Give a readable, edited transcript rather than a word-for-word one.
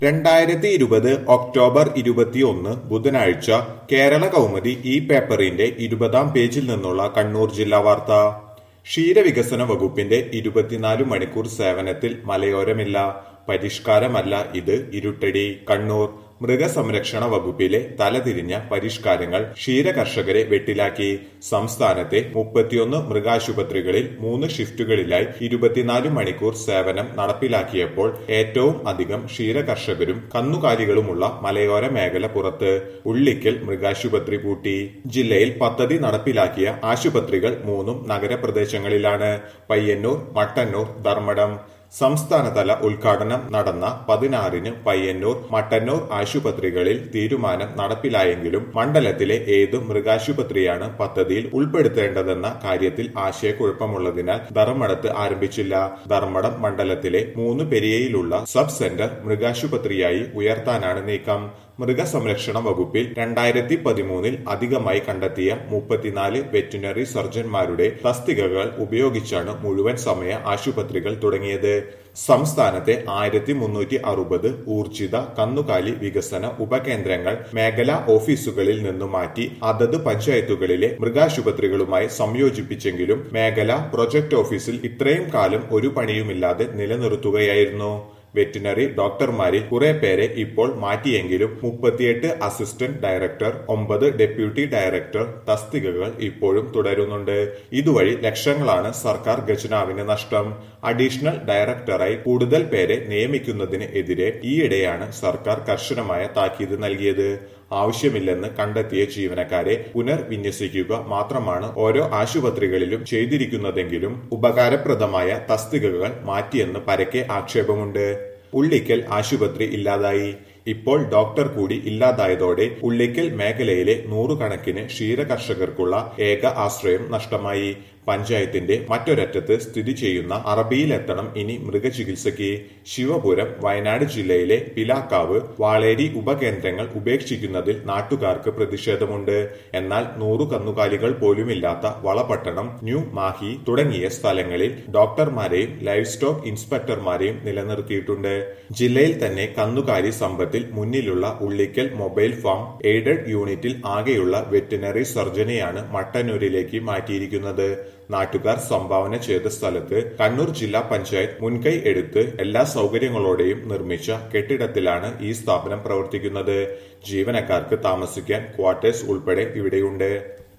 2020 October 21 ബുധനാഴ്ച കേരള കൗമുദി ഈ പേപ്പറിന്റെ 20-ാം പേജിൽ നിന്നുള്ള കണ്ണൂർ ജില്ലാ വാർത്ത. ക്ഷീരവികസന വകുപ്പിന്റെ 24 മണിക്കൂർ സേവനത്തിൽ മലയോരമില്ല. പരിഷ്കാരമല്ല ഇത്, ഇരുട്ടടി. കണ്ണൂർ മൃഗസംരക്ഷണ വകുപ്പിലെ തലതിരിഞ്ഞ പരിഷ്കാരങ്ങൾ ക്ഷീരകർഷകരെ വെട്ടിലാക്കി. സംസ്ഥാനത്തെ 31 മൃഗാശുപത്രികളിൽ 3 ഷിഫ്റ്റുകളിലായി 24 മണിക്കൂർ സേവനം നടപ്പിലാക്കിയപ്പോൾ ഏറ്റവും അധികം ക്ഷീരകർഷകരും കന്നുകാലികളുമുള്ള മലയോര മേഖല പുറത്ത്. ഉള്ളിക്കൽ മൃഗാശുപത്രി പൂട്ടി. ജില്ലയിൽ പദ്ധതി നടപ്പിലാക്കിയ ആശുപത്രികൾ 3 നഗരപ്രദേശങ്ങളിലാണ്: പയ്യന്നൂർ, മട്ടന്നൂർ, ധർമ്മടം. സംസ്ഥാനതല ഉദ്ഘാടനം നടന്ന 16-ന് പയ്യന്നൂർ, മട്ടന്നൂർ ആശുപത്രികളിൽ തീരുമാനം നടപ്പിലായെങ്കിലും മണ്ഡലത്തിലെ ഏത് മൃഗാശുപത്രിയാണ് പദ്ധതിയിൽ ഉൾപ്പെടുത്തേണ്ടതെന്ന കാര്യത്തിൽ ആശയക്കുഴപ്പമുള്ളതിനാൽ ധർമ്മടത്ത് ആരംഭിച്ചില്ല. ധർമ്മടം മണ്ഡലത്തിലെ 3 പെരിയയിലുള്ള സബ് സെന്റർ മൃഗാശുപത്രിയായി ഉയർത്താനാണ് നീക്കം. മൃഗസംരക്ഷണ വകുപ്പിൽ 2013-ൽ അധികമായി കണ്ടെത്തിയ 34 വെറ്റിനറി സർജൻമാരുടെ തസ്തികകൾ ഉപയോഗിച്ചാണ് മുഴുവൻ സമയ ആശുപത്രികൾ തുടങ്ങിയത്. സംസ്ഥാനത്തെ 1360 ഊർജിത കന്നുകാലി വികസന ഉപകേന്ദ്രങ്ങൾ മേഖലാ ഓഫീസുകളിൽ നിന്നു മാറ്റി അതത് പഞ്ചായത്തുകളിലെ മൃഗാശുപത്രികളുമായി സംയോജിപ്പിച്ചെങ്കിലും മേഖലാ പ്രൊജക്ട് ഓഫീസിൽ ഇത്രയും കാലം ഒരു പണിയുമില്ലാതെ നിലനിർത്തുകയായിരുന്നു. വെറ്റിനറി ഡോക്ടർമാരിൽ കുറെ പേരെ ഇപ്പോൾ മാറ്റിയെങ്കിലും 38 അസിസ്റ്റന്റ് ഡയറക്ടർ, 9 ഡെപ്യൂട്ടി ഡയറക്ടർ തസ്തികകൾ ഇപ്പോഴും തുടരുന്നുണ്ട്. ഇതുവഴി ലക്ഷങ്ങളാണ് സർക്കാർ ഖജനാവിന് നഷ്ടം. അഡീഷണൽ ഡയറക്ടറായി കൂടുതൽ പേരെ നിയമിക്കുന്നതിന് എതിരെ ഈയിടെയാണ് സർക്കാർ കർശനമായ താക്കീത് നൽകിയത്. ആവശ്യമില്ലെന്ന് കണ്ടെത്തിയ ജീവനക്കാരെ പുനർവിന്യസിക്കുക മാത്രമാണ് ഓരോ ആശുപത്രികളിലും ചെയ്തിരിക്കുന്നതെങ്കിലും ഉപകാരപ്രദമായ തസ്തികകൾ മാറ്റിയെന്ന് പരക്കെ ആക്ഷേപമുണ്ട്. ഉള്ളിക്കൽ ആശുപത്രി ഇല്ലാതായി. ഇപ്പോൾ ഡോക്ടർ കൂടി ഇല്ലാതായതോടെ ഉള്ളിക്കൽ മേഖലയിലെ 100 കണക്കിന് ക്ഷീരകർഷകർക്കുള്ള ഏക ആശ്രയം നഷ്ടമായി. പഞ്ചായത്തിന്റെ മറ്റൊരറ്റത്ത് സ്ഥിതി ചെയ്യുന്ന അറബിയിലെത്തണം ഇനി മൃഗചികിത്സയ്ക്ക്. ശിവപുരം, വയനാട് ജില്ലയിലെ പിലാക്കാവ്, വാളേരി ഉപകേന്ദ്രങ്ങൾ ഉപേക്ഷിക്കുന്നതിൽ നാട്ടുകാർക്ക് പ്രതിഷേധമുണ്ട്. എന്നാൽ 100 കന്നുകാലികൾ പോലുമില്ലാത്ത വളപട്ടണം, ന്യൂ മാഹി തുടങ്ങിയ സ്ഥലങ്ങളിൽ ഡോക്ടർമാരെയും ലൈവ് സ്റ്റോക്ക് ഇൻസ്പെക്ടർമാരെയും നിലനിർത്തിയിട്ടുണ്ട്. ജില്ലയിൽ തന്നെ കന്നുകാലി സമ്പത്തിൽ മുന്നിലുള്ള ഉള്ളിക്കൽ മൊബൈൽ ഫാം എയ്ഡഡ് യൂണിറ്റിൽ ആകെയുള്ള വെറ്റിനറി സർജനെയാണ് മട്ടന്നൂരിലേക്ക് മാറ്റിയിരിക്കുന്നത്. നാട്ടുകാർ സംഭാവന ചെയ്ത സ്ഥലത്ത് കണ്ണൂർ ജില്ലാ പഞ്ചായത്ത് മുൻകൈ എടുത്ത് എല്ലാ സൗകര്യങ്ങളോടെയും നിർമ്മിച്ച കെട്ടിടത്തിലാണ് ഈ സ്ഥാപനം പ്രവർത്തിക്കുന്നത്. ജീവനക്കാർക്ക് താമസിക്കാൻ ക്വാർട്ടേഴ്സ് ഉൾപ്പെടെ ഇവിടെയുണ്ട്.